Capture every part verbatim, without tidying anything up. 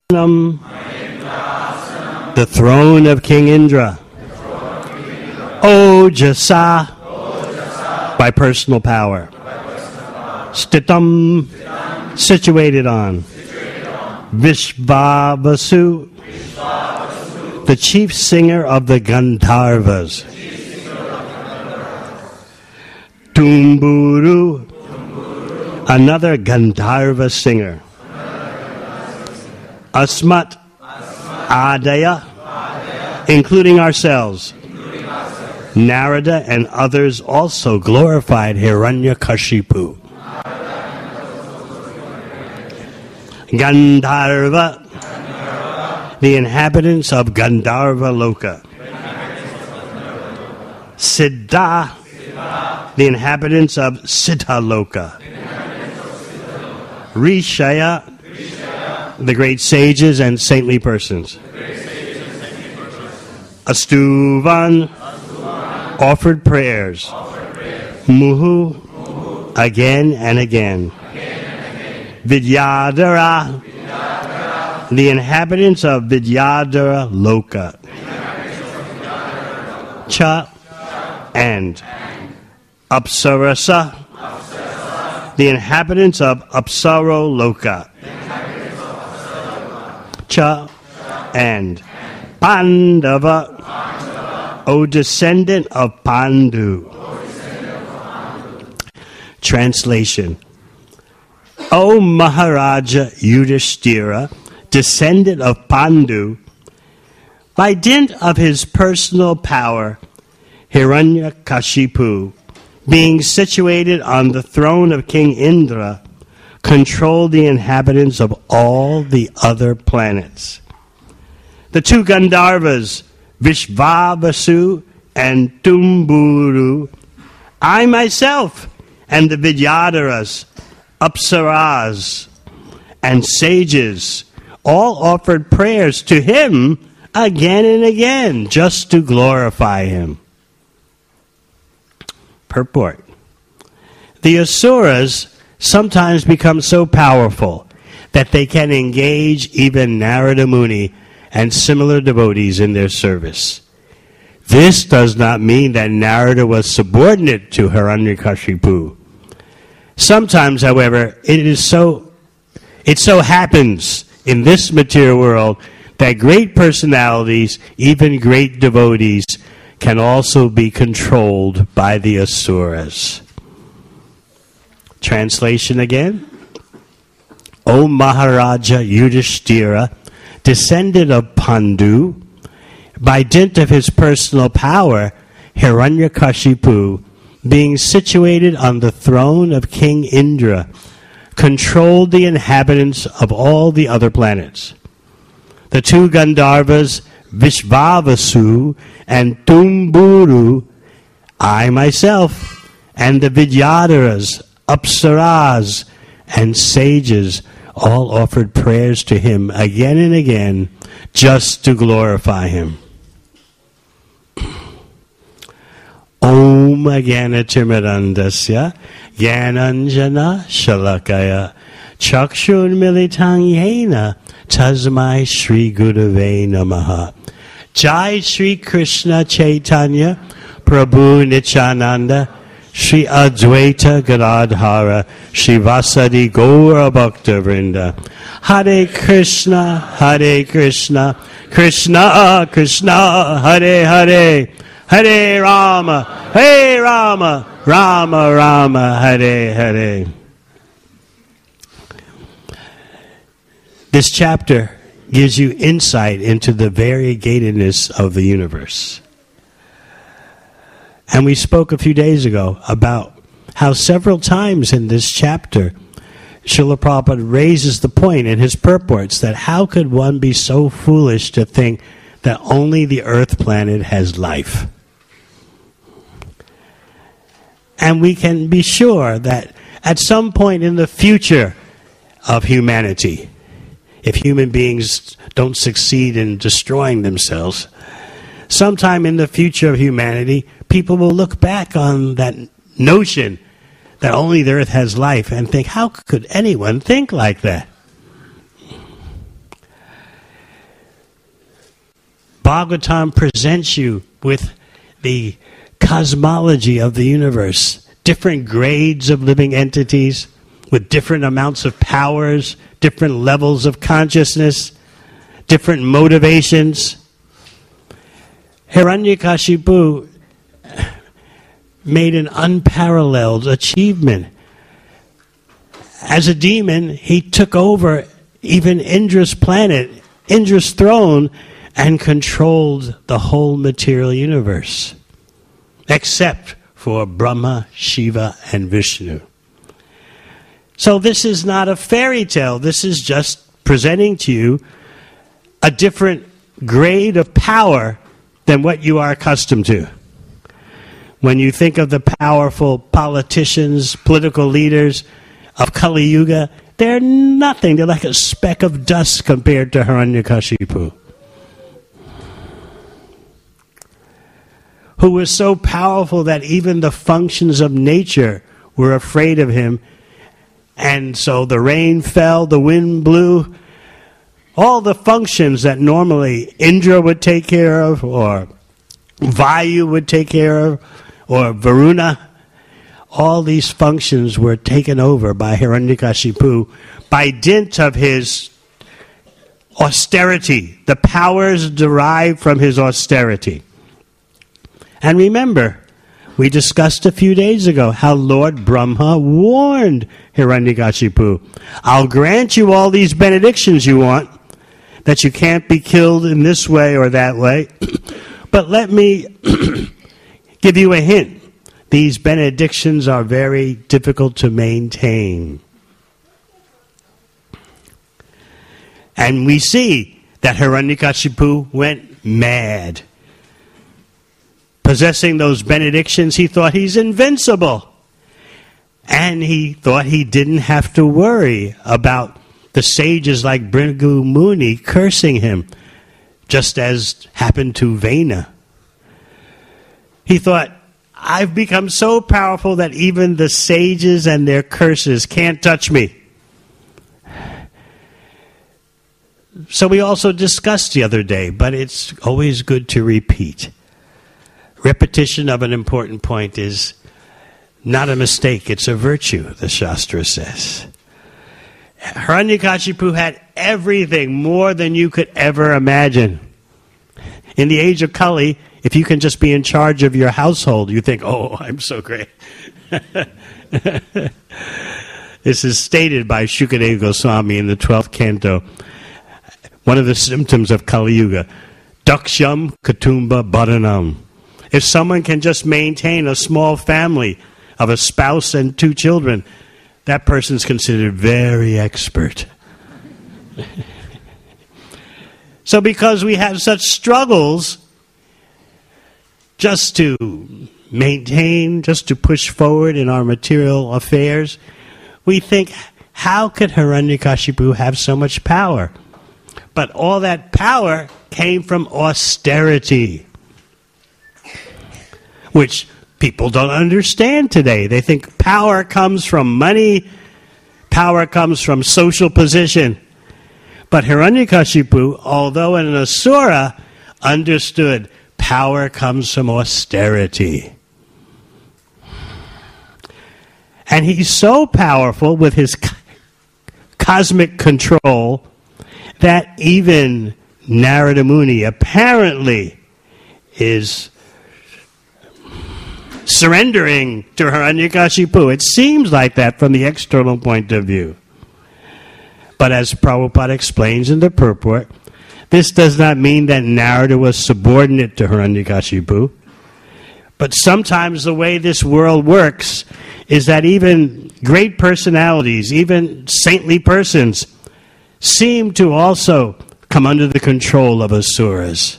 the throne of King Indra. Ojasa, by personal power. Stitam, situated on. Vishvavasu, the chief singer of the Gandharvas. Tumburu, another Gandharva singer. Asmat, Adaya, including ourselves. Narada and others also glorified Hiranyakashipu. Gandharva, the inhabitants of Gandharva Loka. Siddha, the inhabitants of Siddha Loka. Rishaya, the great sages and saintly persons. Astuvan, offered prayers. Muhu, again and again. Vidyadhara, the inhabitants of Vidyadhara Loka. Cha, and. Apsarasa, the inhabitants of Apsaro Loka. Cha, and. Pandava, O descendant of Pandu. Translation. O Maharaja Yudhishthira, descendant of Pandu, by dint of his personal power, Hiranyakashipu, being situated on the throne of King Indra, controlled the inhabitants of all the other planets. The two Gandharvas, Vishvavasu and Tumburu, I myself, and the Vidyadharas, Apsaras, and sages, all offered prayers to him again and again, just to glorify him. Purport. The Asuras sometimes become so powerful that they can engage even Narada Muni and similar devotees in their service. This does not mean that Narada was subordinate to Hiranyakashipu. Sometimes, however, it is so it so happens in this material world that great personalities, even great devotees, can also be controlled by the Asuras. Translation again. O Maharaja Yudhishthira, descendant of Pandu, by dint of his personal power, Hiranyakashipu, being situated on the throne of King Indra, controlled the inhabitants of all the other planets. The two Gandharvas, Vishvavasu and Tumburu, I myself, and the Vidyadharas, Apsaras, and sages all offered prayers to him again and again just to glorify him. Om Gyanatimirandasya Gyananjana Shalakaya Chakshun Militang Yena Tasmai Shri Gurave Namaha. Jai Shri Krishna Chaitanya Prabhu Nityananda Shri Advaita Gadadhara Shivasadi Gaura Bhakta Vrinda. Hare Krishna, Hare Krishna, Krishna Krishna, Hare Hare, Hare Rama, Hare Rama, Rama Rama, Hare Hare. This chapter gives you insight into the variegatedness of the universe. And we spoke a few days ago about how several times in this chapter Srila Prabhupada raises the point in his purports that how could one be so foolish to think that only the Earth planet has life? And we can be sure that at some point in the future of humanity, if human beings don't succeed in destroying themselves, sometime in the future of humanity, people will look back on that notion that only the Earth has life and think, how could anyone think like that? Bhagavatam presents you with the cosmology of the universe, different grades of living entities with different amounts of powers, different levels of consciousness, different motivations. Hiranyakashipu made an unparalleled achievement. As a demon, he took over even Indra's planet, Indra's throne, and controlled the whole material universe, except for Brahma, Shiva, and Vishnu. So this is not a fairy tale. This is just presenting to you a different grade of power than what you are accustomed to. When you think of the powerful politicians, political leaders of Kali Yuga, they're nothing. They're like a speck of dust compared to Hiranyakashipu, who was so powerful that even the functions of nature were afraid of him. And so the rain fell, the wind blew, all the functions that normally Indra would take care of, or Vayu would take care of, or Varuna, all these functions were taken over by Hiranyakashipu by dint of his austerity, the powers derived from his austerity. And remember, we discussed a few days ago how Lord Brahma warned Hiranyakashipu, I'll grant you all these benedictions you want, that you can't be killed in this way or that way, but let me give you a hint. These benedictions are very difficult to maintain. And we see that Hiranyakashipu went mad. Possessing those benedictions, he thought he's invincible. And he thought he didn't have to worry about the sages like Bhrigu Muni cursing him, just as happened to Vena. He thought, I've become so powerful that even the sages and their curses can't touch me. So we also discussed the other day, but it's always good to repeat. Repetition of an important point is not a mistake, it's a virtue, the Shastra says. Hiranyakashipu had everything, more than you could ever imagine. In the age of Kali, if you can just be in charge of your household, you think, oh, I'm so great. This is stated by Shukadeva Goswami in the twelfth canto. One of the symptoms of Kali Yuga, Daksham Kutumba Bharanam. If someone can just maintain a small family of a spouse and two children, that person's considered very expert. So because we have such struggles just to maintain, just to push forward in our material affairs, we think, how could Hiranyakashipu have so much power? But all that power came from austerity, which people don't understand today. They think power comes from money, power comes from social position. But Hiranyakashipu, although an asura, understood power comes from austerity. And he's so powerful with his co- cosmic control that even Narada Muni apparently is surrendering to Hiranyakashipu. It seems like that from the external point of view. But as Prabhupada explains in the purport, this does not mean that Narada was subordinate to Hiranyakashipu. But sometimes the way this world works is that even great personalities, even saintly persons, seem to also come under the control of asuras.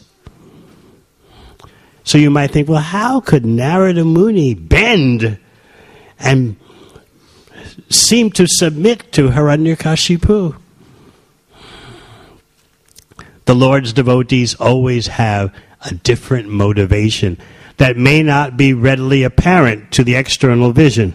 So you might think, well, how could Narada Muni bend and seem to submit to Hiranyakashipu? The Lord's devotees always have a different motivation that may not be readily apparent to the external vision.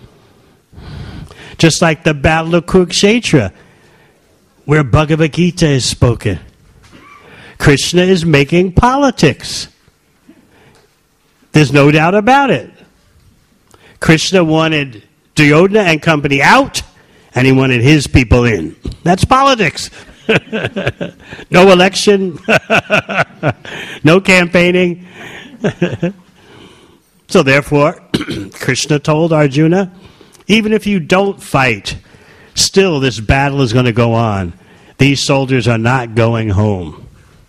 Just like the Battle of Kurukshetra, where Bhagavad Gita is spoken. Krishna is making politics. There's no doubt about it. Krishna wanted Duryodhana and company out, and he wanted his people in. That's politics. No election, no campaigning. So therefore, Krishna told Arjuna, even if you don't fight, still this battle is going to go on. These soldiers are not going home.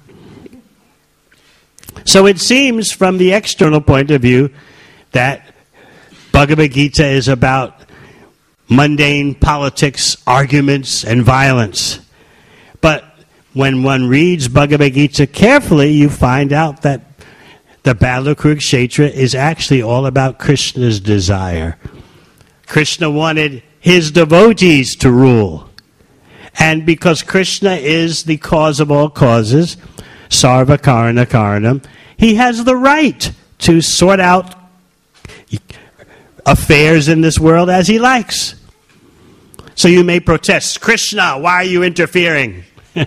So it seems from the external point of view that Bhagavad Gita is about mundane politics, arguments, and violence. But when one reads Bhagavad Gita carefully, you find out that the Battle of Kurukshetra is actually all about Krishna's desire. Krishna wanted his devotees to rule. And because Krishna is the cause of all causes, Sarva Karana Karanam, he has the right to sort out affairs in this world as he likes. So you may protest, Krishna, why are you interfering?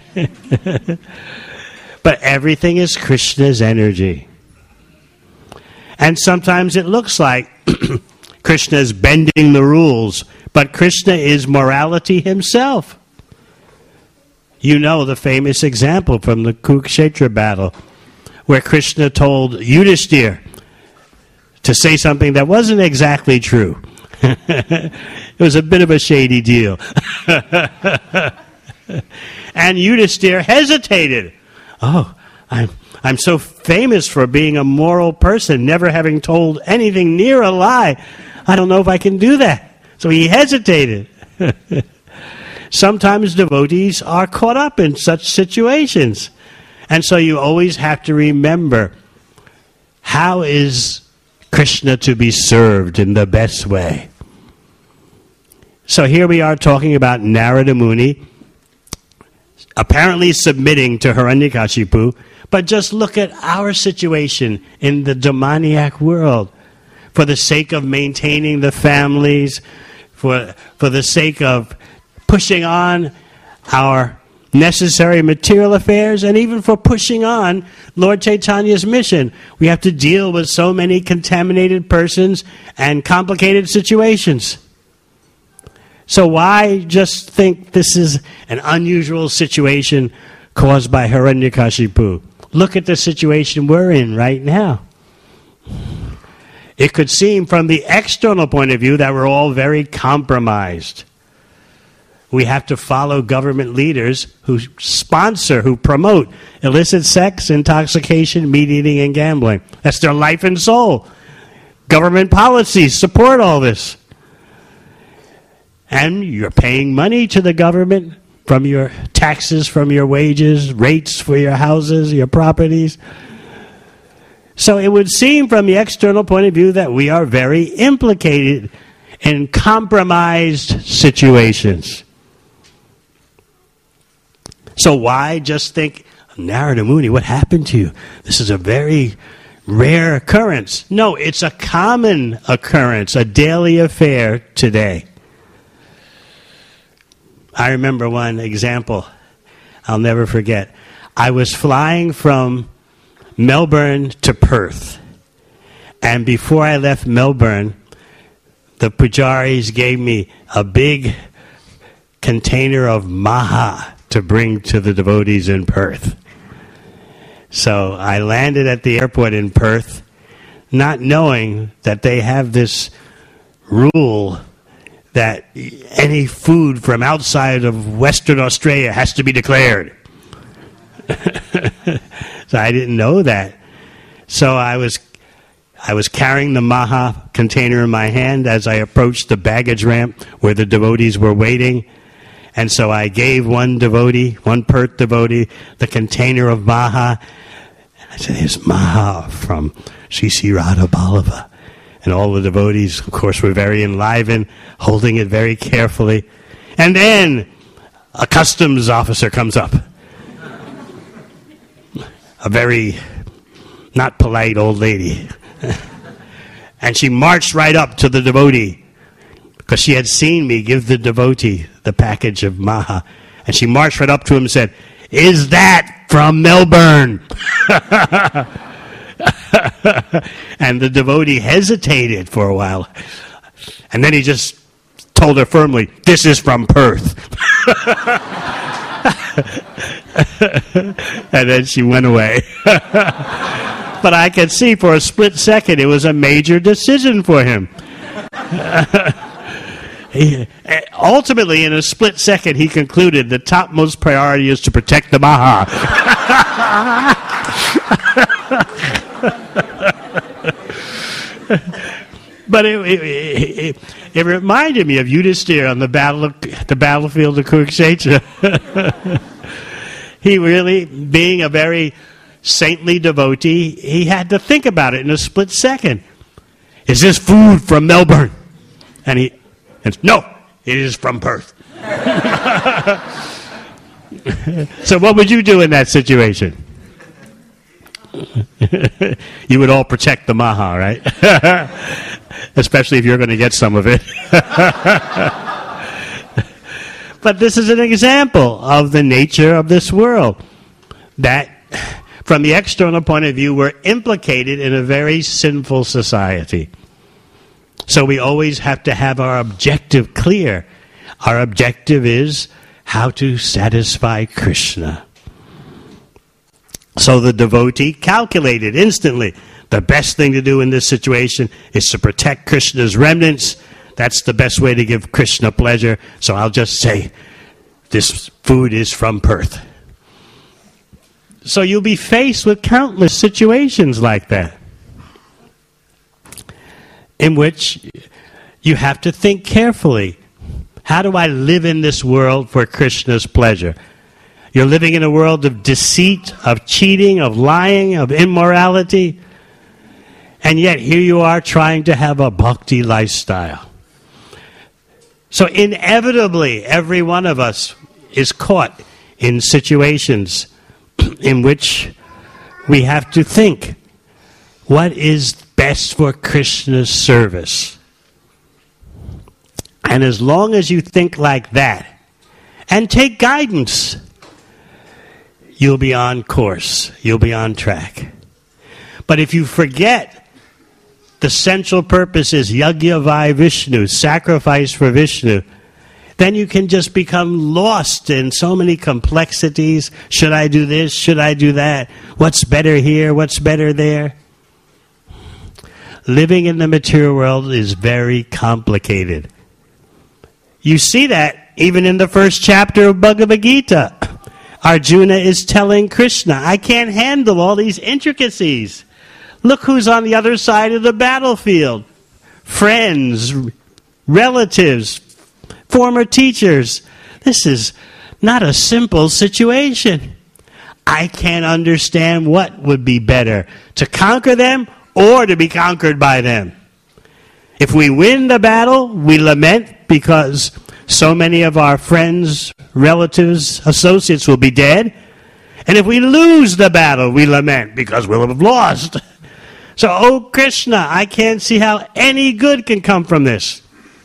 But everything is Krishna's energy. And sometimes it looks like Krishna is bending the rules, but Krishna is morality himself. You know the famous example from the Kurukshetra battle, where Krishna told Yudhishthira to say something that wasn't exactly true. It was a bit of a shady deal. And Yudhishthira hesitated. Oh, I'm, I'm so famous for being a moral person, never having told anything near a lie. I don't know if I can do that. So he hesitated. Sometimes devotees are caught up in such situations. And so you always have to remember, how is Krishna to be served in the best way? So here we are talking about Narada Muni apparently submitting to Hiranyakashipu, but just look at our situation in the demoniac world. For the sake of maintaining the families, for, for the sake of pushing on our necessary material affairs, and even for pushing on Lord Chaitanya's mission. We have to deal with so many contaminated persons and complicated situations. So why just think this is an unusual situation caused by Hiranyakashipu? Look at the situation we're in right now. It could seem from the external point of view that we're all very compromised. We have to follow government leaders who sponsor, who promote illicit sex, intoxication, meat eating, and gambling. That's their life and soul. Government policies support all this. And you're paying money to the government from your taxes, from your wages, rates for your houses, your properties. So it would seem from the external point of view that we are very implicated in compromised situations. So why just think, Narada Muni, what happened to you? This is a very rare occurrence. No, it's a common occurrence, a daily affair today. I remember one example I'll never forget. I was flying from Melbourne to Perth. And before I left Melbourne, the pujaris gave me a big container of maha to bring to the devotees in Perth. So I landed at the airport in Perth, not knowing that they have this rule that any food from outside of Western Australia has to be declared. So I didn't know that. So I was I was carrying the maha container in my hand as I approached the baggage ramp where the devotees were waiting. And so I gave one devotee, one Perth devotee, the container of maha. And I said, here's maha from Sri Sri Radha Ballava. And all the devotees, of course, were very enlivened, holding it very carefully. And then a customs officer comes up. A very not polite old lady. And she marched right up to the devotee, because she had seen me give the devotee the package of maha. And she marched right up to him and said, "Is that from Melbourne. And the devotee hesitated for a while. And then he just told her firmly, this is from Perth. And then she went away. But I could see for a split second it was a major decision for him. he, ultimately, in a split second, he concluded the topmost priority is to protect the Maha. But it, it, it, it reminded me of Yudhisthira on the battle of, the battlefield of Kurukshetra. He really, being a very saintly devotee, he had to think about it in a split second. Is this food from Melbourne? And he, and, no, it is from Perth. So what would you do in that situation? You would all protect the Maha, right? Especially if you're going to get some of it. But this is an example of the nature of this world. That, from the external point of view, we're implicated in a very sinful society. So we always have to have our objective clear. Our objective is how to satisfy Krishna. So the devotee calculated instantly, the best thing to do in this situation is to protect Krishna's remnants. That's the best way to give Krishna pleasure. So I'll just say, this food is from Perth. So you'll be faced with countless situations like that, in which you have to think carefully. How do I live in this world for Krishna's pleasure? You're living in a world of deceit, of cheating, of lying, of immorality. And yet here you are trying to have a bhakti lifestyle. So inevitably, every one of us is caught in situations in which we have to think, what is best for Krishna's service? And as long as you think like that, and take guidance, you'll be on course. You'll be on track. But if you forget the central purpose is Yajna Vai Vishnu, sacrifice for Vishnu, then you can just become lost in so many complexities. Should I do this? Should I do that? What's better here? What's better there? Living in the material world is very complicated. You see that even in the first chapter of Bhagavad Gita. Arjuna is telling Krishna, I can't handle all these intricacies. Look who's on the other side of the battlefield. Friends, relatives, former teachers. This is not a simple situation. I can't understand what would be better, to conquer them or to be conquered by them. If we win the battle, we lament because so many of our friends, relatives, associates will be dead. And if we lose the battle, we lament because we'll have lost. So, oh Krishna, I can't see how any good can come from this.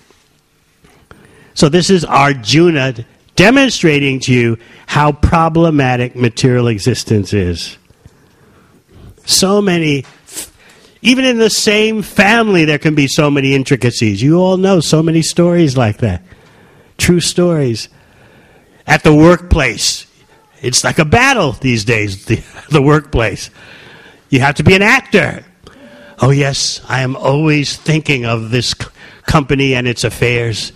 So this is Arjuna demonstrating to you how problematic material existence is. So many, even in the same family, there can be so many intricacies. You all know so many stories like that. True stories. At the workplace, it's like a battle these days, the, the workplace. You have to be an actor. Oh yes, I am always thinking of this c- company and its affairs.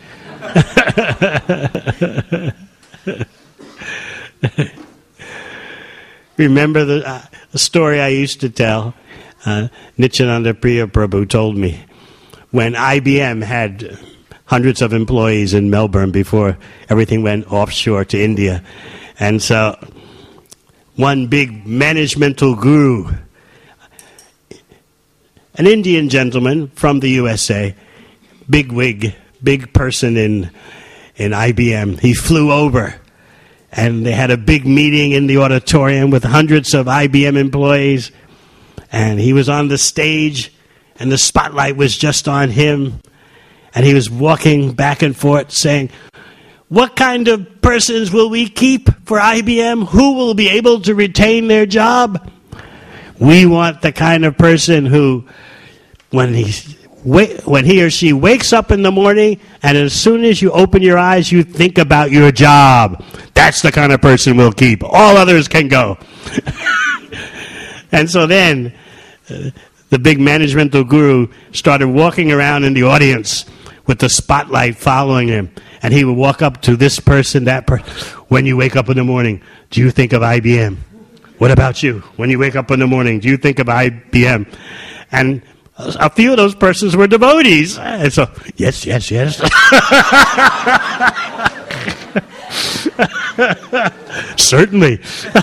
Remember the, uh, the story I used to tell? Uh, Nityananda Priya Prabhu told me when I B M had hundreds of employees in Melbourne before everything went offshore to India. And so one big managemental guru, an Indian gentleman from the U S A, big wig, big person in in I B M, he flew over and they had a big meeting in the auditorium with hundreds of I B M employees, and he was on the stage and the spotlight was just on him, and he was walking back and forth saying, What kind of persons will we keep for I B M? Who will be able to retain their job? We want the kind of person who, when he, when he or she wakes up in the morning, and as soon as you open your eyes, you think about your job. That's the kind of person we'll keep. All others can go. And so then, uh, the big managemental guru started walking around in the audience with the spotlight following him. And he would walk up to this person, that person. When you wake up in the morning, do you think of I B M? What about you? When you wake up in the morning, do you think of I B M? And a few of those persons were devotees. And so, yes, yes, yes. Certainly.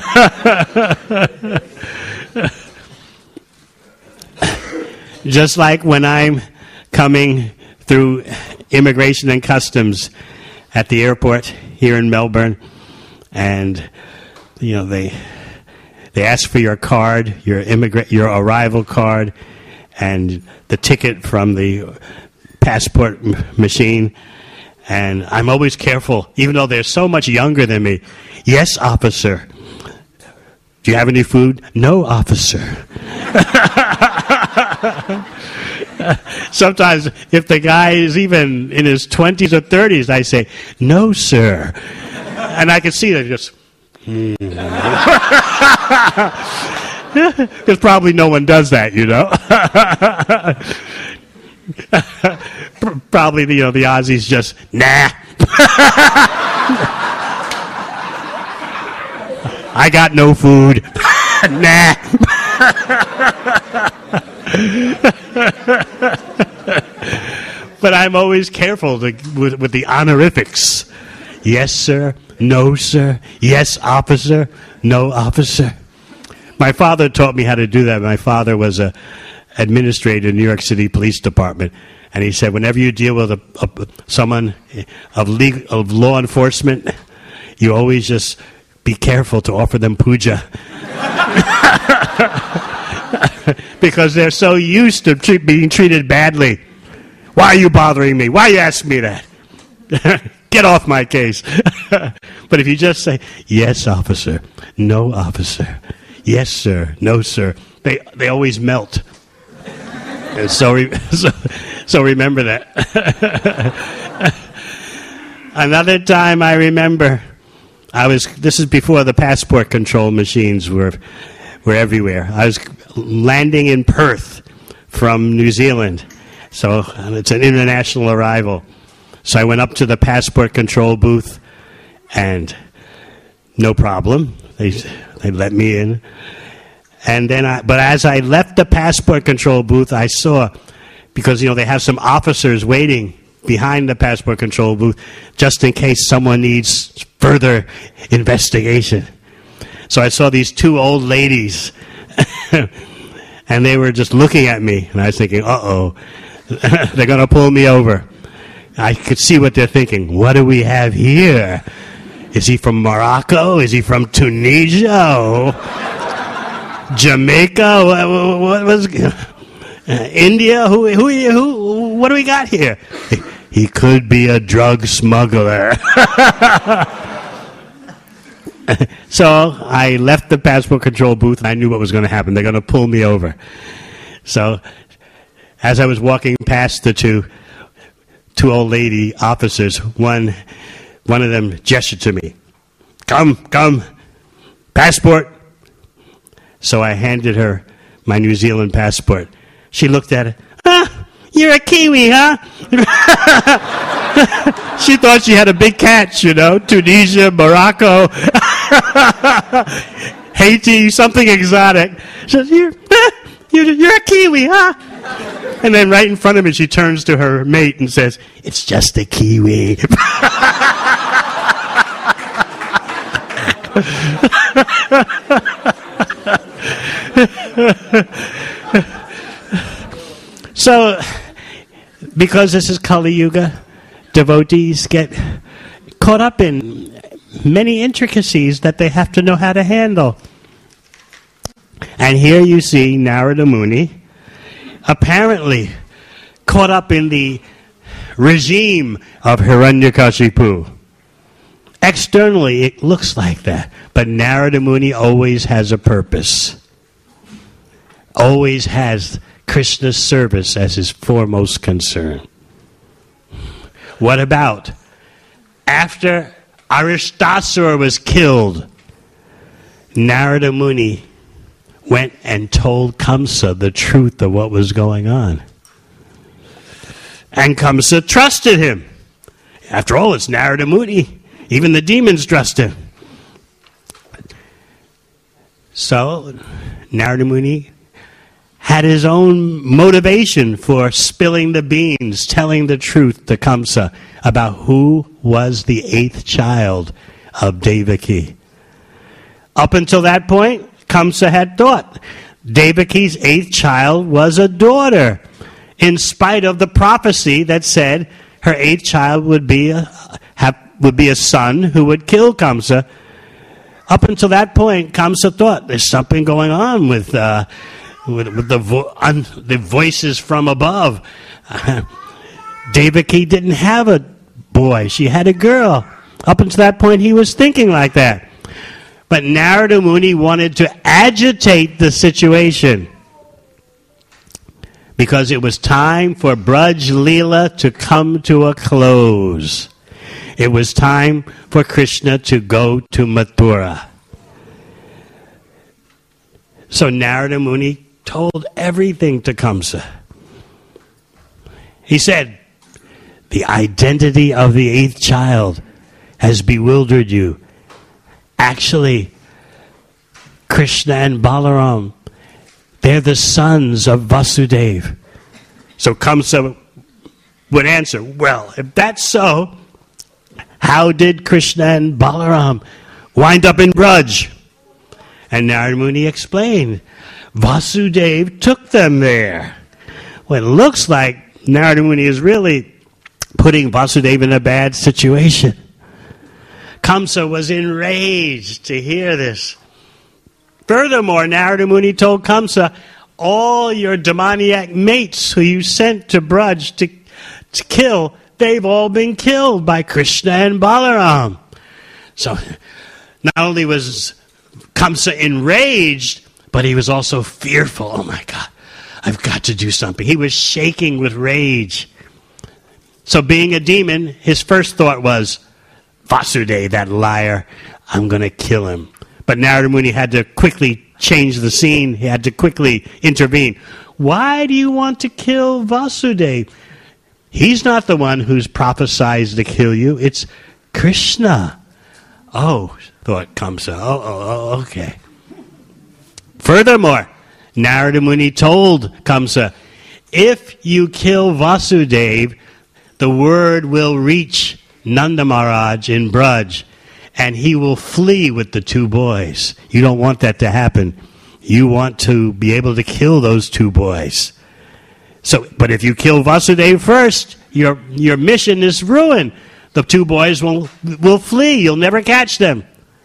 Just like when I'm coming through immigration and customs at the airport here in Melbourne, and you know they they ask for your card, your immigrant, your arrival card, and the ticket from the passport m- machine. And I'm always careful, even though they're so much younger than me. Yes, officer. Do you have any food? No, officer. Sometimes, if the guy is even in his twenties or thirties, I say, no, sir. And I can see that just, hmm. Because probably no one does that, you know. Probably, you know, the Aussies just, nah. I got no food. Nah. But I'm always careful to, with, with the honorifics. Yes, sir. No, sir. Yes, officer. No, officer. My father taught me how to do that. My father was a administrator in New York City Police Department, and he said, whenever you deal with a, a, someone of, legal, of law enforcement, you always just be careful to offer them puja. Because they're so used to tre- being treated badly. Why are you bothering me? Why are you asking me that? Get off my case. But if you just say, yes, officer, no, officer, yes, sir, no, sir, they they always melt. And so, re- so, so remember that. Another time I remember, I was. This is before the passport control machines were were everywhere. I was landing in Perth from New Zealand, so it's an international arrival. So I went up to the passport control booth, and no problem. They they let me in. And then, I, but as I left the passport control booth, I saw, because, you know, they have some officers waiting behind the passport control booth just in case someone needs further investigation. So I saw these two old ladies, and they were just looking at me, and I was thinking, uh-oh, they're going to pull me over. I could see what they're thinking. What do we have here? Is he from Morocco? Is he from Tunisia? Oh. Jamaica? What, what was uh, India? Who? Who? Who? What do we got here? He, he could be a drug smuggler. So I left the passport control booth, and I knew what was going to happen. They're going to pull me over. So as I was walking past the two two old lady officers, one one of them gestured to me, "Come, come, passport." So I handed her my New Zealand passport. She looked at it. Ah, you're a Kiwi, huh? She thought she had a big catch, you know, Tunisia, Morocco, Haiti, something exotic. She says, you're, you're, you're a Kiwi, huh? And then right in front of me, she turns to her mate and says, it's just a Kiwi. So, because this is Kali Yuga, devotees get caught up in many intricacies that they have to know how to handle. And here you see Narada Muni, apparently caught up in the regime of Hiranyakashipu. Externally, it looks like that. But Narada Muni always has a purpose. Always has Krishna's service as his foremost concern. What about after Aristasura was killed, Narada Muni went and told Kamsa the truth of what was going on. And Kamsa trusted him. After all, it's Narada Muni. Even the demons trust him. So, Narada Muni had his own motivation for spilling the beans, telling the truth to Kamsa about who was the eighth child of Devaki. Up until that point, Kamsa had thought Devaki's eighth child was a daughter, in spite of the prophecy that said her eighth child would be a, have, would be a son who would kill Kamsa. Up until that point, Kamsa thought there's something going on with uh, with, with the vo- un, the voices from above. Uh, Devaki didn't have a boy; she had a girl. Up until that point, he was thinking like that. But Narada Muni wanted to agitate the situation because it was time for Braj Leela to come to a close. It was time for Krishna to go to Mathura. So Narada Muni told everything to Kamsa. He said, the identity of the eighth child has bewildered you. Actually, Krishna and Balaram, they're the sons of Vasudeva. So Kamsa would answer, well, if that's so, how did Krishna and Balaram wind up in Braj? And Narada Muni explained, Vasudeva took them there. Well, it looks like Narada Muni is really putting Vasudeva in a bad situation. Kamsa was enraged to hear this. Furthermore, Narada Muni told Kamsa, all your demoniac mates who you sent to Braj to, to kill, they've all been killed by Krishna and Balaram. So not only was Kamsa enraged, but he was also fearful. Oh my God, I've got to do something. He was shaking with rage. So being a demon, his first thought was, Vasudeva, that liar, I'm going to kill him. But Narada Muni had to quickly change the scene. He had to quickly intervene. Why do you want to kill Vasudeva? He's not the one who's prophesied to kill you. It's Krishna. Oh, thought Kamsa. Oh, oh, oh, okay. Furthermore, Narada Muni told Kamsa, if you kill Vasudeva, the word will reach Nanda Maharaj in Braj, and he will flee with the two boys. You don't want that to happen. You want to be able to kill those two boys. So, but if you kill Vasudeva first, your your mission is ruined. The two boys will will flee. You'll never catch them.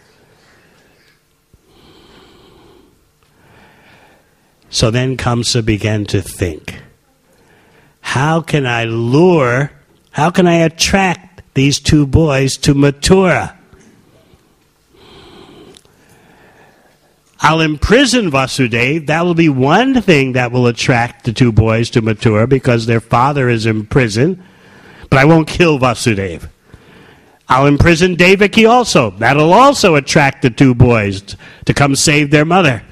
So then Kamsa began to think, how can I lure, how can I attract these two boys to Mathura? I'll imprison Vasudeva. That will be one thing that will attract the two boys to Mathura because their father is in prison. But I won't kill Vasudeva. I'll imprison Devaki also. That'll also attract the two boys to come save their mother.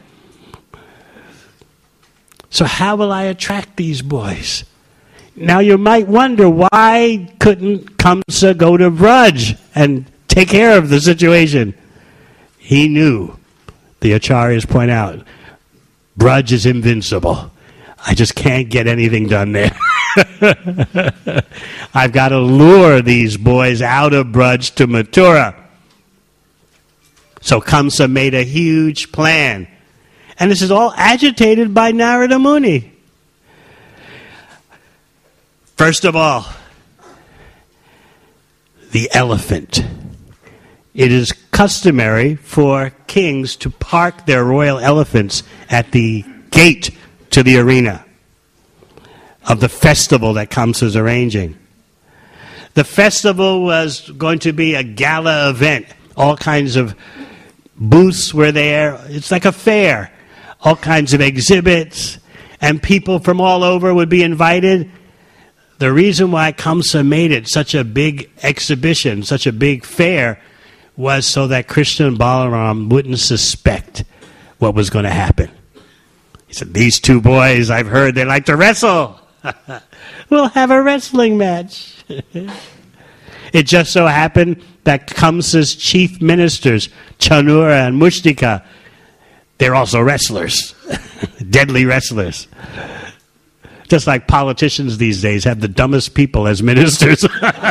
So how will I attract these boys? Now you might wonder, why couldn't Kamsa go to Braj and take care of the situation? He knew. The Acharyas point out, Braj is invincible. I just can't get anything done there. I've got to lure these boys out of Braj to Mathura. So Kamsa made a huge plan. And this is all agitated by Narada Muni. First of all, the elephant. It is customary for kings to park their royal elephants at the gate to the arena of the festival that Kamsa is arranging. The festival was going to be a gala event. All kinds of booths were there. It's like a fair. All kinds of exhibits. And people from all over would be invited. The reason why Kamsa made it such a big exhibition, such a big fair, was so that Krishna and Balaram wouldn't suspect what was going to happen. He said, these two boys, I've heard they like to wrestle. We'll have a wrestling match. It just so happened that Kamsa's chief ministers, Chanura and Mushtika, they're also wrestlers, deadly wrestlers. Just like politicians these days have the dumbest people as ministers.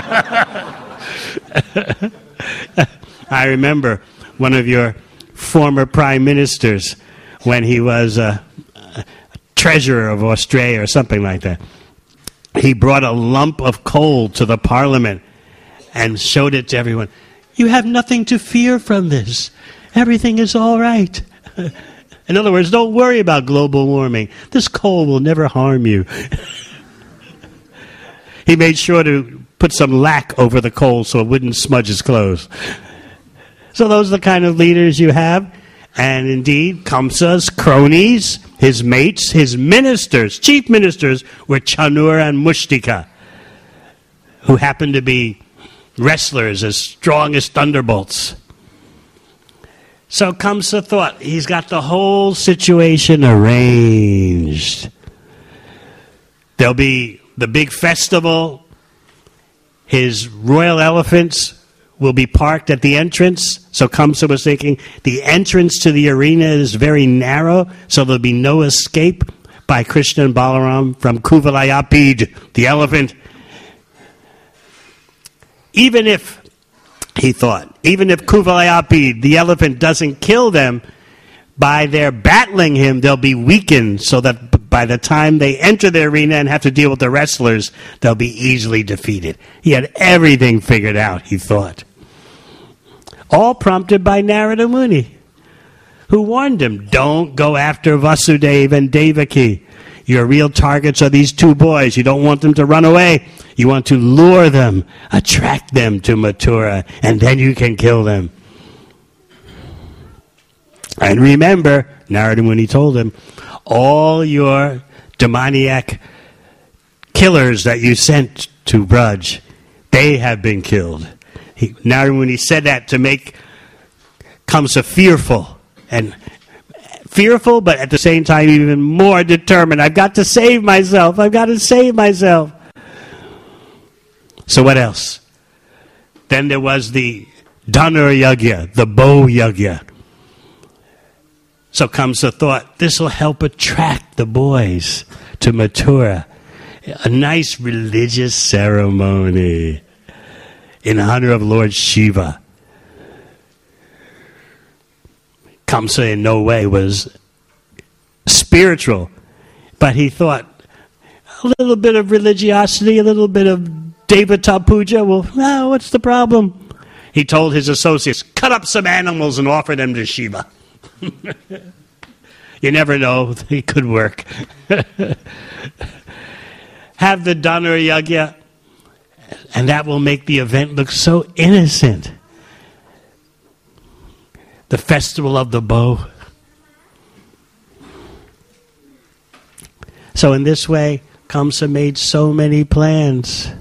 I remember one of your former prime ministers when he was a, a treasurer of Australia or something like that. He brought a lump of coal to the parliament and showed it to everyone. You have nothing to fear from this. Everything is all right. In other words, don't worry about global warming. This coal will never harm you. He made sure to put some lac over the coal so it wouldn't smudge his clothes. So those are the kind of leaders you have. And indeed, Kamsa's cronies, his mates, his ministers, chief ministers, were Chanura and Mushtika, who happened to be wrestlers as strong as thunderbolts. So Kamsa thought, he's got the whole situation arranged. There'll be the big festival. His royal elephants will be parked at the entrance. So Kamsa was thinking, the entrance to the arena is very narrow, so there'll be no escape by Krishna and Balaram from Kuvalayapid, the elephant. Even if, he thought, even if Kuvalayapid, the elephant, doesn't kill them, by their battling him, they'll be weakened so that by the time they enter the arena and have to deal with the wrestlers, they'll be easily defeated. He had everything figured out, he thought. All prompted by Narada Muni, who warned him, don't go after Vasudeva and Devaki. Your real targets are these two boys. You don't want them to run away. You want to lure them, attract them to Mathura, and then you can kill them. And remember, Narada Muni told him, all your demoniac killers that you sent to Braj, they have been killed. He, Narada Muni said that to make Kamsa fearful, and fearful, but at the same time even more determined. I've got to save myself. I've got to save myself. So what else? Then there was the Dhanur Yagya, the bow yagya. So Kamsa thought, this will help attract the boys to Mathura. A nice religious ceremony in honor of Lord Shiva. Kamsa in no way was spiritual, but he thought a little bit of religiosity, a little bit of Devata Puja, well, no, what's the problem? He told his associates, cut up some animals and offer them to Shiva. You never know, it could work. Have the Dhanur Yagya, and that will make the event look so innocent. The festival of the bow. So in this way, Kamsa made so many plans.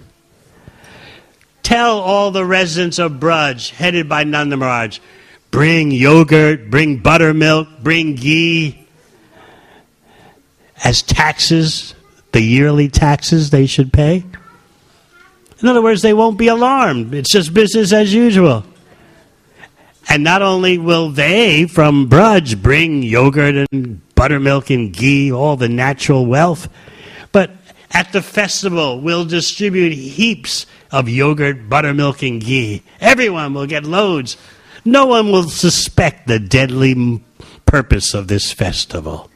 Tell all the residents of Braj, headed by Nanda Maharaj, bring yogurt, bring buttermilk, bring ghee as taxes, the yearly taxes they should pay. In other words, they won't be alarmed. It's just business as usual. And not only will they from Braj bring yogurt and buttermilk and ghee, all the natural wealth, but at the festival we'll distribute heaps of yogurt, buttermilk, and ghee. Everyone will get loads. No one will suspect the deadly purpose of this festival.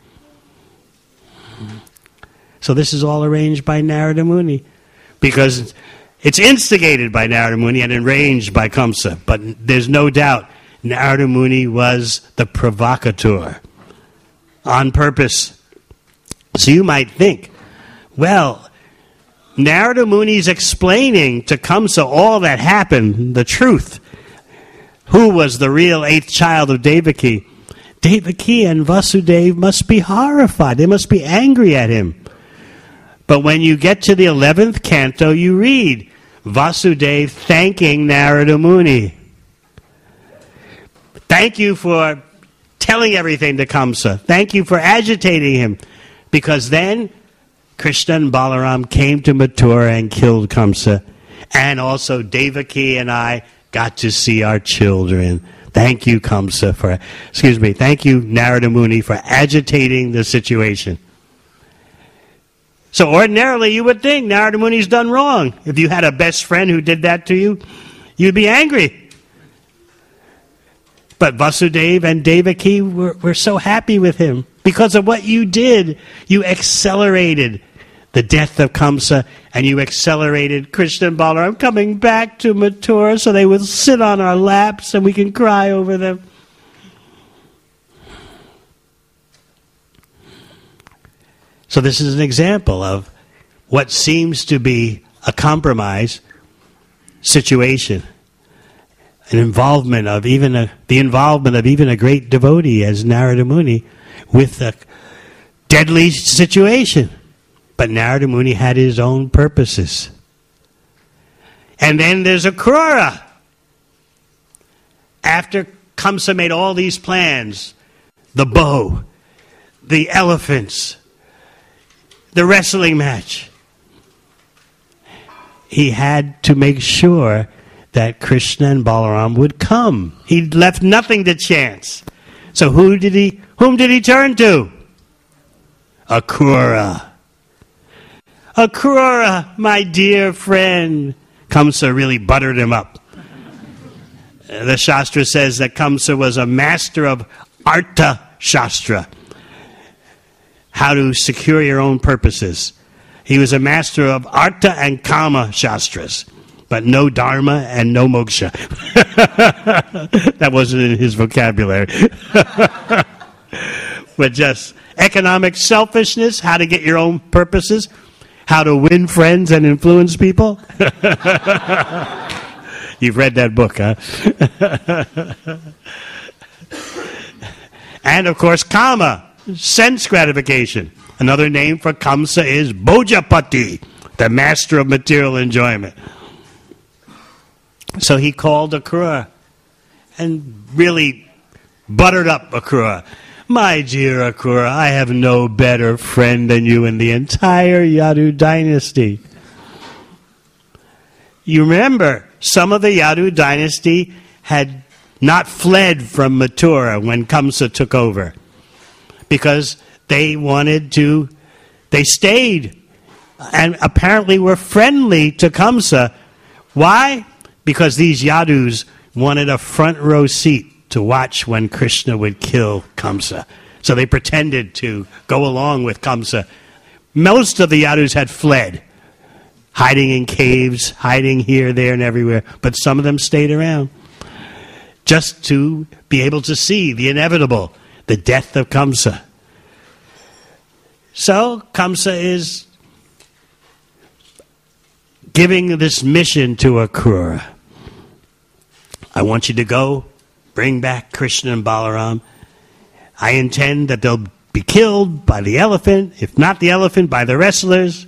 So this is all arranged by Narada Muni, because it's instigated by Narada Muni and arranged by Kamsa. But there's no doubt Narada Muni was the provocateur on purpose. So you might think, well, Narada Muni is explaining to Kamsa all that happened, the truth. Who was the real eighth child of Devaki? Devaki and Vasudeva must be horrified. They must be angry at him. But when you get to the eleventh canto, you read Vasudeva thanking Narada Muni. Thank you for telling everything to Kamsa. Thank you for agitating him. Because then Krishna and Balaram came to Mathura and killed Kamsa. And also Devaki and I got to see our children. Thank you, Kamsa, for, excuse me, thank you, Narada Muni, for agitating the situation. So ordinarily you would think Narada Muni's done wrong. If you had a best friend who did that to you, you'd be angry. But Vasudeva and Devaki were, were so happy with him. Because of what you did, you accelerated the death of Kamsa, and you accelerated Krishna and Balaram coming back to Mathura so they would sit on our laps and we can cry over them. So this is an example of what seems to be a compromise situation. An involvement of even a, the involvement of even a great devotee as Narada Muni with a deadly situation. But Narada Muni had his own purposes. And then there's Akrura. After Kamsa made all these plans, the bow, the elephants, the wrestling match, he had to make sure that Krishna and Balaram would come. He left nothing to chance. So who did he, whom did he turn to? Akrura. Akrura, my dear friend. Kamsa really buttered him up. The Shastra says that Kamsa was a master of Artha Shastra. How to secure your own purposes. He was a master of Artha and Kama Shastras. But no Dharma and no Moksha. That wasn't in his vocabulary. But just economic selfishness, how to get your own purposes, how to win friends and influence people. You've read that book, huh? And of course, Kama, sense gratification. Another name for Kamsa is Bhojapati, the master of material enjoyment. So he called Akrura and really buttered up Akrura. My dear Akrura, I have no better friend than you in the entire Yadu dynasty. You remember, some of the Yadu dynasty had not fled from Mathura when Kamsa took over. Because they wanted to, they stayed and apparently were friendly to Kamsa. Why? Because these Yadus wanted a front row seat to watch when Krishna would kill Kamsa. So they pretended to go along with Kamsa. Most of the Yadus had fled, hiding in caves, hiding here, there, and everywhere. But some of them stayed around just to be able to see the inevitable, the death of Kamsa. So Kamsa is giving this mission to Akrura. I want you to go, bring back Krishna and Balaram. I intend that they'll be killed by the elephant, if not the elephant, by the wrestlers.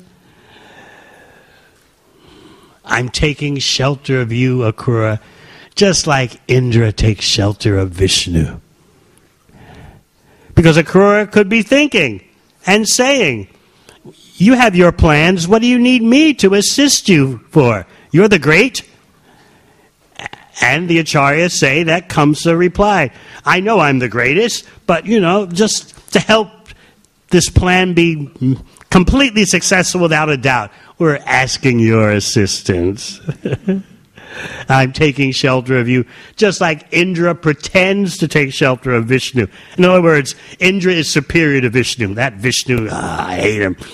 I'm taking shelter of you, Akrura, just like Indra takes shelter of Vishnu. Because Akrura could be thinking and saying, you have your plans, what do you need me to assist you for? You're the great. And the Acharyas say that Kamsa replied, I know I'm the greatest, but, you know, just to help this plan be completely successful without a doubt, we're asking your assistance. I'm taking shelter of you, just like Indra pretends to take shelter of Vishnu. In other words, Indra is superior to Vishnu. That Vishnu, ah, I hate him.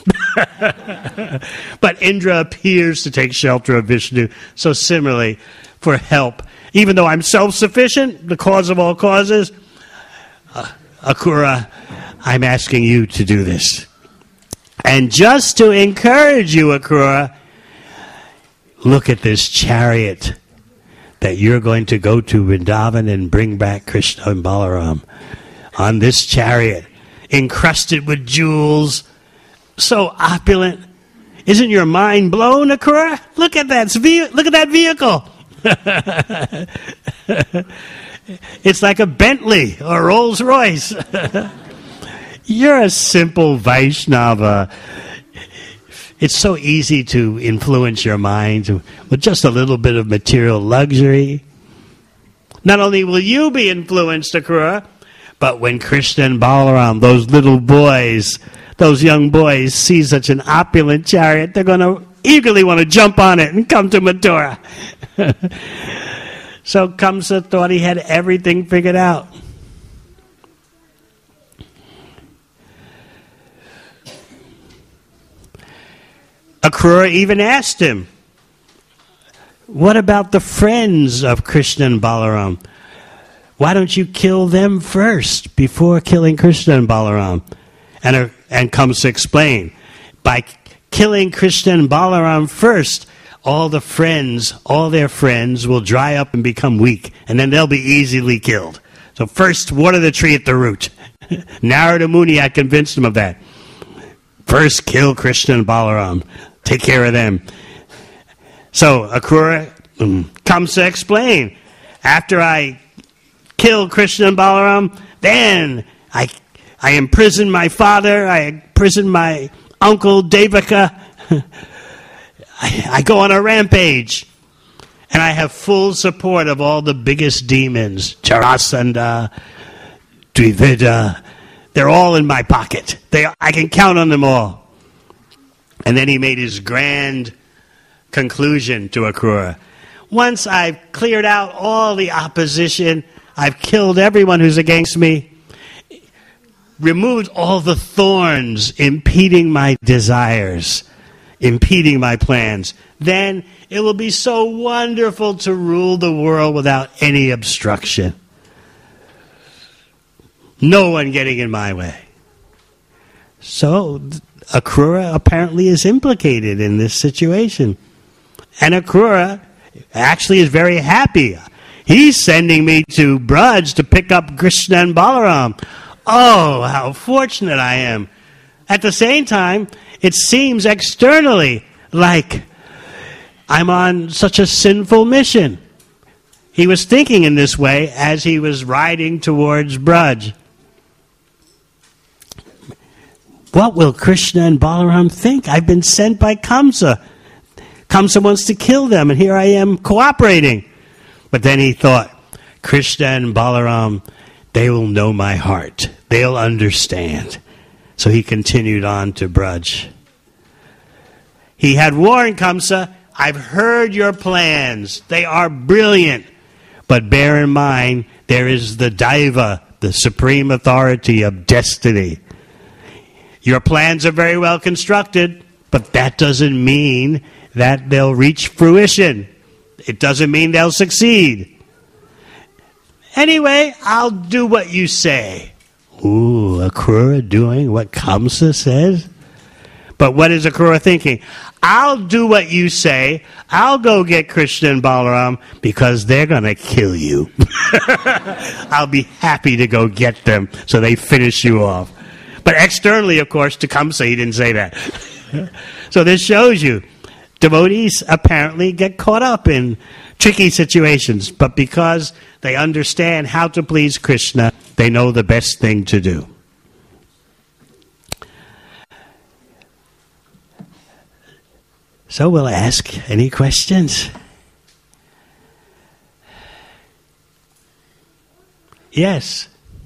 But Indra appears to take shelter of Vishnu. So similarly, for help, even though I'm self-sufficient, the cause of all causes, uh, Akrura, I'm asking you to do this. And just to encourage you, Akrura, look at this chariot that you're going to go to Vrindavan and bring back Krishna and Balaram. On this chariot, encrusted with jewels, so opulent. Isn't your mind blown, Akrura? Look at that, look at that vehicle. It's like a Bentley or Rolls Royce. You're a simple Vaishnava. It's so easy to influence your mind with just a little bit of material luxury. Not only will you be influenced, Akrura, but when Krishna and Balaram, those little boys, those young boys, see such an opulent chariot, they're going to eagerly want to jump on it and come to Mathura. So Kamsa thought he had everything figured out. Akrura even asked him, what about the friends of Krishna and Balaram? Why don't you kill them first before killing Krishna and Balaram? And, uh, and Kamsa explained, by killing Krishna and Balaram first, all the friends, all their friends will dry up and become weak, and then they'll be easily killed. So first, water the tree at the root. Narada Muni had convinced him of that. First, kill Krishna and Balaram. Take care of them. So Akrura, um, Kamsa explained, after I kill Krishna and Balaram, then I I imprison my father, I imprison my uncle Devaka, I, I go on a rampage, and I have full support of all the biggest demons, Jarasandha, Dvivida, they're all in my pocket. They, I can count on them all. And then he made his grand conclusion to Akrura. Once I've cleared out all the opposition, I've killed everyone who's against me, removed all the thorns impeding my desires, impeding my plans, then it will be so wonderful to rule the world without any obstruction. No one getting in my way. So Akrura apparently is implicated in this situation. And Akrura actually is very happy. He's sending me to Braj to pick up Krishna and Balaram. Oh, how fortunate I am. At the same time, it seems externally like I'm on such a sinful mission. He was thinking in this way as he was riding towards Braj. What will Krishna and Balaram think? I've been sent by Kamsa. Kamsa wants to kill them, and here I am cooperating. But then he thought, Krishna and Balaram, they will know my heart. They'll understand. So he continued on to Braj. He had warned Kamsa, I've heard your plans. They are brilliant. But bear in mind, there is the Daiva, the supreme authority of destiny. Your plans are very well constructed, but that doesn't mean that they'll reach fruition. It doesn't mean they'll succeed. Anyway, I'll do what you say. Ooh, Akrura doing what Kamsa says? But what is Akrura thinking? I'll do what you say. I'll go get Krishna and Balaram because they're going to kill you. I'll be happy to go get them so they finish you off. But externally, of course, to Kamsa, he didn't say that. So this shows you, devotees apparently get caught up in tricky situations, but because they understand how to please Krishna, they know the best thing to do. So we'll ask any questions. Yes.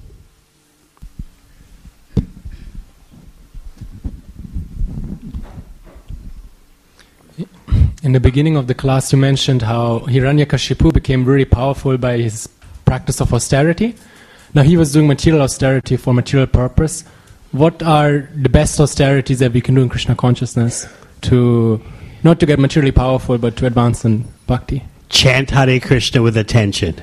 In the beginning of the class, you mentioned how Hiranyakashipu became very powerful by his practice of austerity. Now, he was doing material austerity for material purpose. What are the best austerities that we can do in Krishna consciousness to, not to get materially powerful, but to advance in bhakti? Chant Hare Krishna with attention.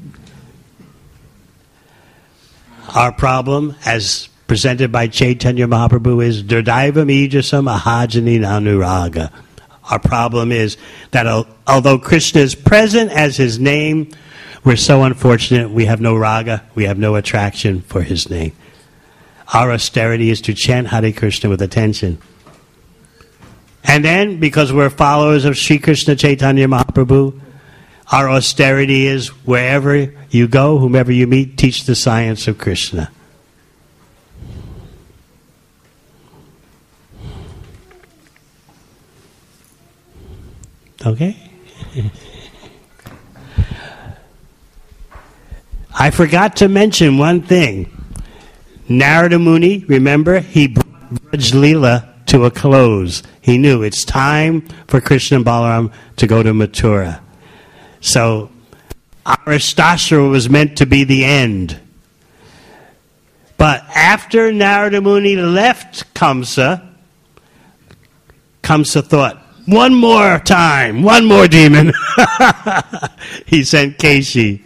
Our problem, as presented by Chaitanya Mahaprabhu, is Durdaivam Ijasam Ahajani Anuraga. Our problem is that al- although Krishna is present as his name, we're so unfortunate we have no raga, we have no attraction for his name. Our austerity is to chant Hare Krishna with attention. And then, because we're followers of Sri Krishna Chaitanya Mahaprabhu, our austerity is wherever you go, whomever you meet, teach the science of Krishna. Okay? I forgot to mention one thing. Narada Muni, remember, he brought Braj Leela to a close. He knew it's time for Krishna and Balaram to go to Mathura. So, our Astastra was meant to be the end. But after Narada Muni left Kamsa, Kamsa thought, one more time, one more demon. He sent Keshi.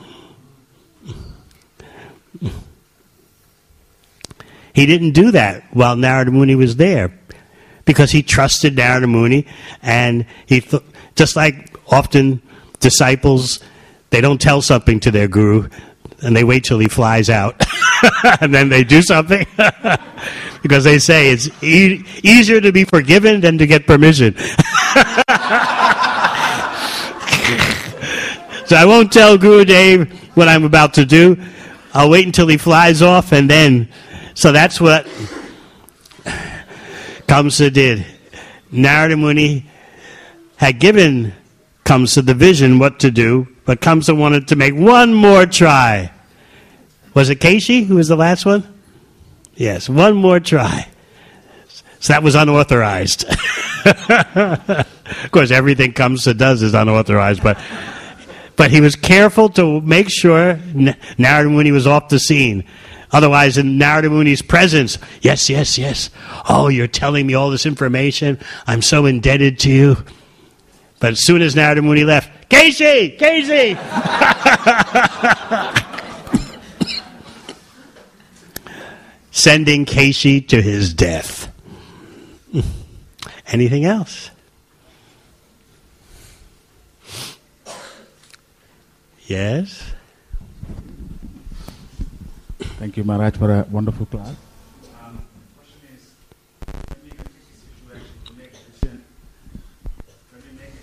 He didn't do that while Narada Muni was there, because he trusted Narada Muni, and he th- just like often disciples, they don't tell something to their guru, and they wait till he flies out, and then they do something, because they say it's e- easier to be forgiven than to get permission. So I won't tell Guru Dev what I'm about to do. I'll wait until he flies off, and then... So that's what Kamsa did. Narada Muni had given Kamsa the vision what to do, but Kamsa wanted to make one more try. Was it Keshi who was the last one? Yes, one more try. So that was unauthorized. Of course, everything Kamsa does is unauthorized, but but he was careful to make sure Narada Muni was off the scene. Otherwise, in Narada Muni's presence, yes, yes, yes. Oh, you're telling me all this information. I'm so indebted to you. But as soon as Narada Muni left, Keshi, Keshi! Sending Keshi to his death. Anything else? Yes? Thank you, Maharaj, for a wonderful class. Um, the question is, when you get into a situation to make a decision, when you make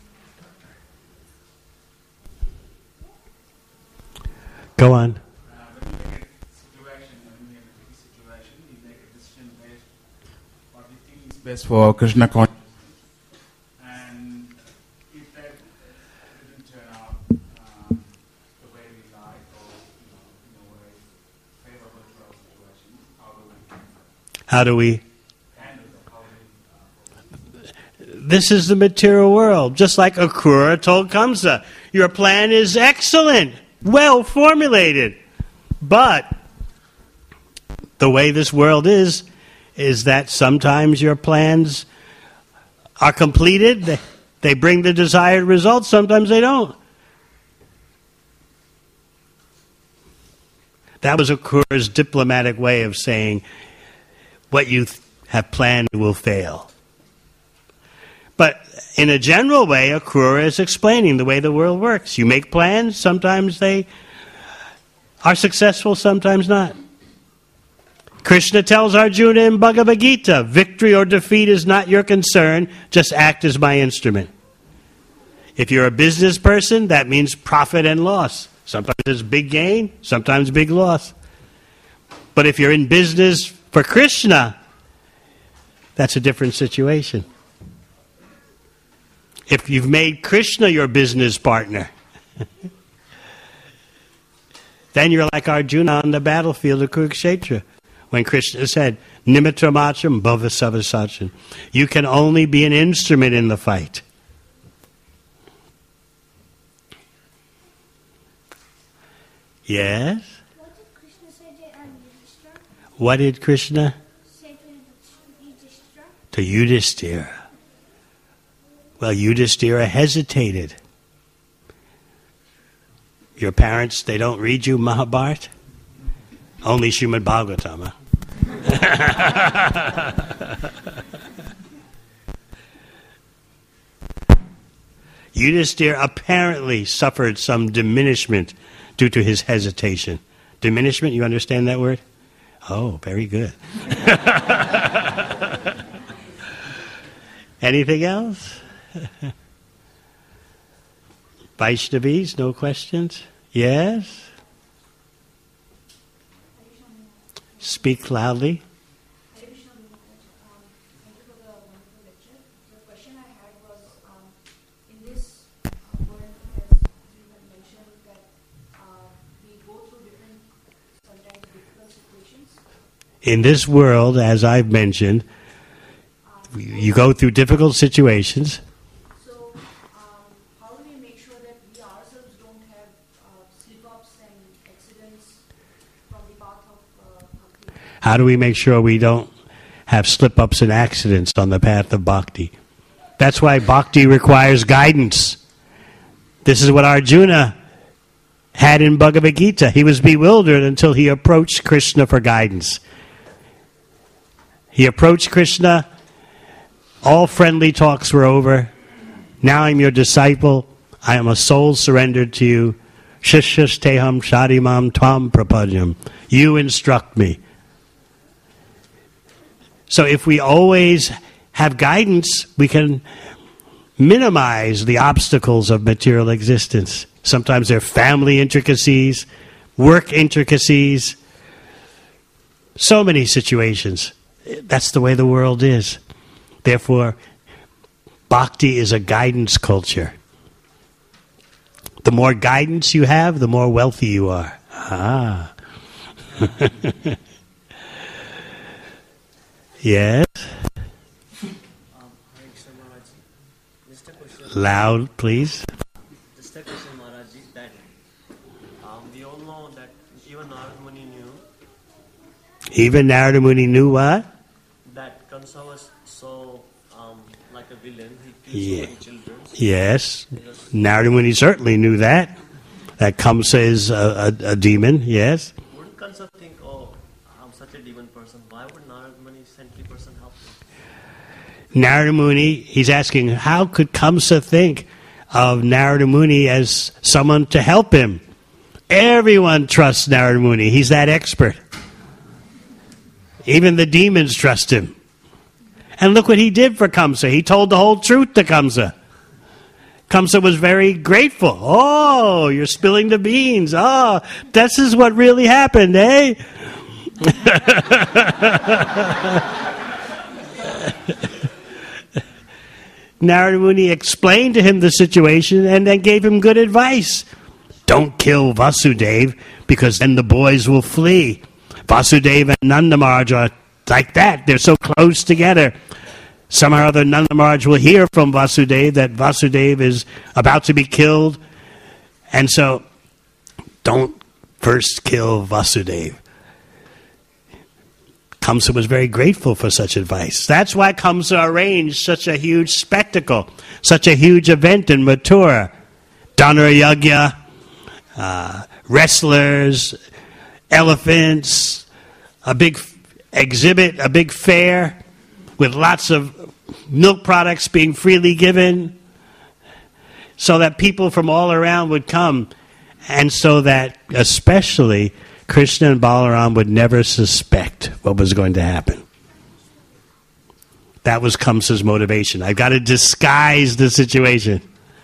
it. Go on. Uh, when you make a situation, when you make a tricky situation, you make a decision based what you think is best for Krishna consciousness. And if that didn't turn out um, the way we like, or you know, in a way favorable to our situation, how do we How do we? handle it? How do we, uh, This is the material world. Just like Akrura told Kamsa, your plan is excellent, well formulated. But the way this world is, is that sometimes your plans are completed, they, they bring the desired results, sometimes they don't. That was Akrura's diplomatic way of saying, what you th- have planned will fail. But in a general way, Akrura is explaining the way the world works. You make plans, sometimes they are successful, sometimes not. Krishna tells Arjuna in Bhagavad Gita, victory or defeat is not your concern, just act as my instrument. If you're a business person, that means profit and loss. Sometimes it's big gain, sometimes big loss. But if you're in business for Krishna, that's a different situation. If you've made Krishna your business partner, then you're like Arjuna on the battlefield of Kurukshetra. When Krishna said, Nimitra Matram Bhava Savasachan, you can only be an instrument in the fight. Yes? What did Krishna say to um, Yudhishthira? What did Krishna? Say to Yudhishthira? To Yudhishthira. Well, Yudhishthira hesitated. Your parents, they don't read you Mahabharata? Only Srimad Bhagavatam, huh? Yudhisthira apparently suffered some diminishment due to his hesitation. Diminishment, you understand that word? Oh, very good. Anything else? Vaishnavis, no questions? Yes? Speak loudly. In this world, as I've mentioned, you go through difficult situations. So, um, how do we make sure that we ourselves don't have uh, slip-ups and accidents from the path of uh, bhakti? How do we make sure we don't have slip-ups and accidents on the path of bhakti? That's why bhakti requires guidance. This is what Arjuna had in Bhagavad Gita. He was bewildered until he approached Krishna for guidance. He approached Krishna. All friendly talks were over. Now I'm your disciple. I am a soul surrendered to you. Shishyas teham shadimam tvam prapadyam. You instruct me. So if we always have guidance, we can minimize the obstacles of material existence. Sometimes they're family intricacies, work intricacies, so many situations. That's the way the world is. Therefore, bhakti is a guidance culture. The more guidance you have, the more wealthy you are. Ah. Yes? Loud, please. Just a question, Maharajji, that um, we all know that even Narad Muni knew Even Narada Muni knew what? that Kamsa was so um, like a villain. He killed Yeah. so many children. Yes. Narada Muni certainly knew that. That Kamsa is a, a, a demon, yes. Wouldn't Kamsa think, oh, I'm such a demon person. Why would Narad Muni, saintly person, help him? Narada Muni, he's asking, how could Kamsa think of Narada Muni as someone to help him? Everyone trusts Narada Muni. He's that expert. Even the demons trust him. And look what he did for Kamsa. He told the whole truth to Kamsa. Kamsa was very grateful. Oh, you're spilling the beans. Oh, this is what really happened, eh? Narada Muni explained to him the situation and then gave him good advice. Don't kill Vasudeva because then the boys will flee. Vasudeva and Nanda Maharaj are like that. They're so close together. Somehow or other Nanda Maharaj will hear from Vasudeva that Vasudeva is about to be killed. And so, don't first kill Vasudeva. Kamsa was very grateful for such advice. That's why Kamsa arranged such a huge spectacle, such a huge event in Mathura. Dhanara Yagya, uh, wrestlers, elephants, a big exhibit, a big fair with lots of milk products being freely given so that people from all around would come, and so that especially Krishna and Balaram would never suspect what was going to happen. That was Kamsa's motivation. I've got to disguise the situation.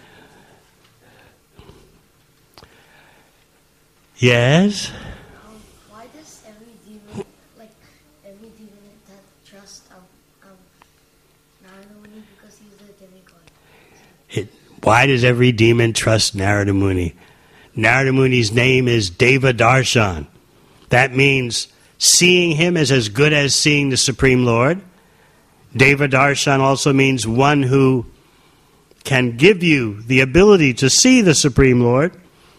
Yes? Um, why does every demon, like every demon that trust um, um, Narada Muni because he's a demigod? It, why does every demon trust Narada Muni? Narada Muni's name is Deva Darshan. That means seeing him is as good as seeing the Supreme Lord. Deva Darshan also means one who can give you the ability to see the Supreme Lord.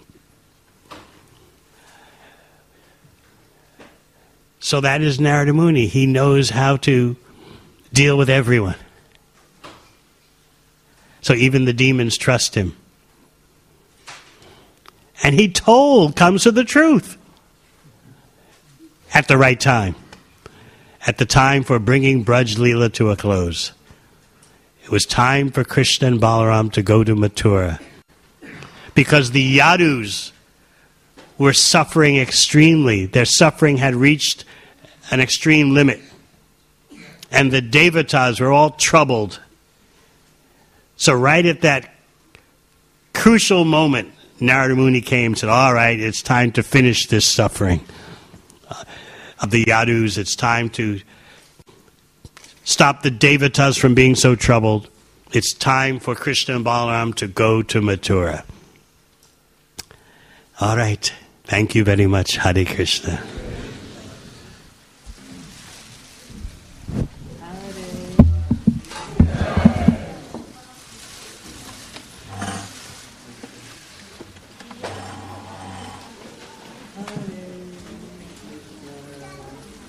So that is Narada Muni. He knows how to deal with everyone. So even the demons trust him. And he told Kamsa the truth at the right time, at the time for bringing Braj Leela to a close. It was time for Krishna and Balaram to go to Mathura. Because the Yadus were suffering extremely. Their suffering had reached an extreme limit. And the Devatas were all troubled. So right at that crucial moment, Narada Muni came and said, all right, it's time to finish this suffering uh, of the Yadus. It's time to stop the Devatas from being so troubled. It's time for Krishna and Balaram to go to Mathura. All right. Thank you very much. Hare Krishna.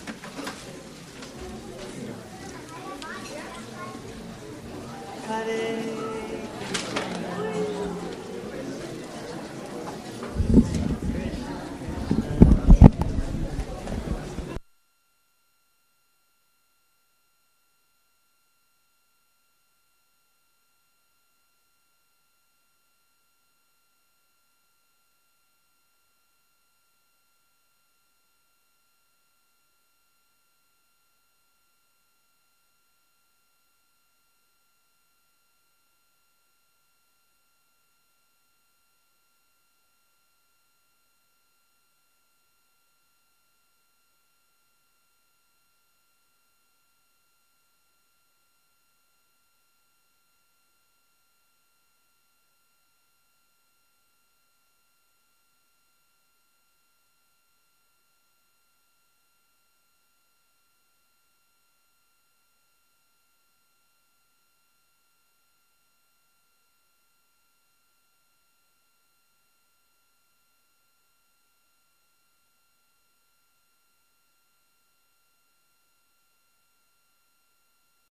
Hare